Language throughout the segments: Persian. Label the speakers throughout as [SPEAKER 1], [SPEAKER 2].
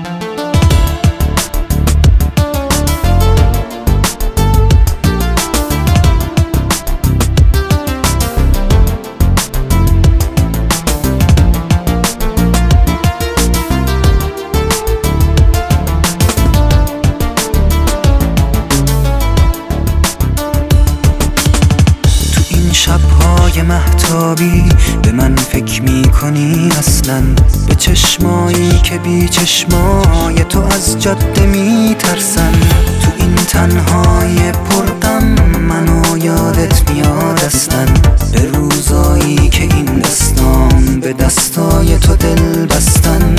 [SPEAKER 1] شب‌های مهتابی به من فکر می‌کنی اصلاً، به چشمایی که بی چشمای تو از جاده می‌ترسن. تو این تنهای پرغم منو یادت میاد اصلاً، به روزایی که این دستام به دستای تو دل بستن.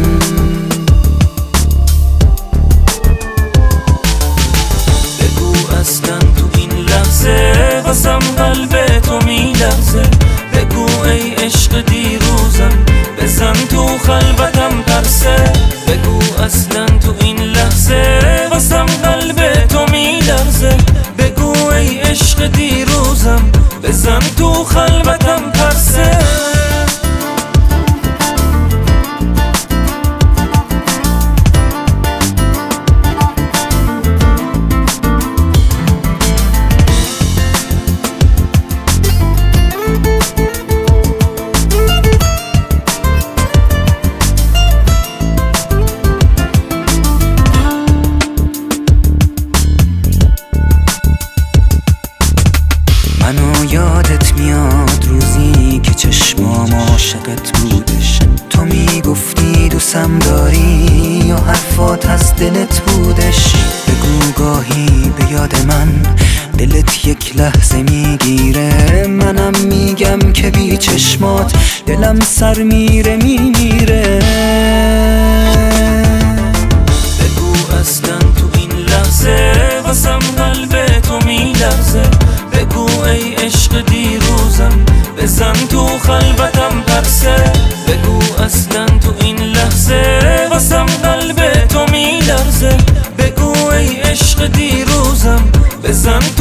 [SPEAKER 2] بگو اصلاً تو این لحظه واسم قلب تو میلرزه. بگو ای عشق دیروزم بزن تو خلوتم پرسه. بگو اصلا تو این لحظه واسم قلب تو میلرزه. بگو ای عشق دیروزم بزن تو خلوتم پرسه.
[SPEAKER 1] منو یادت میاد روزی که چشمام عاشقت بودش، تو میگفتی دوستم داری یا حرفات از دلت بودش. بگو گاهی به یاد من دلت یک لحظه میگیره، منم میگم که بی چشمات دلم سر میره میمیره.
[SPEAKER 2] بگو اصلا تو این لحظه واسم قلب تو میلرزه. بگو ای عشق دیروزم بزن تو خلوتم پرسه. بگو اصلا تو این لحظه واسم قلب تو میلرزه. بگو ای عشق دیروزم بزن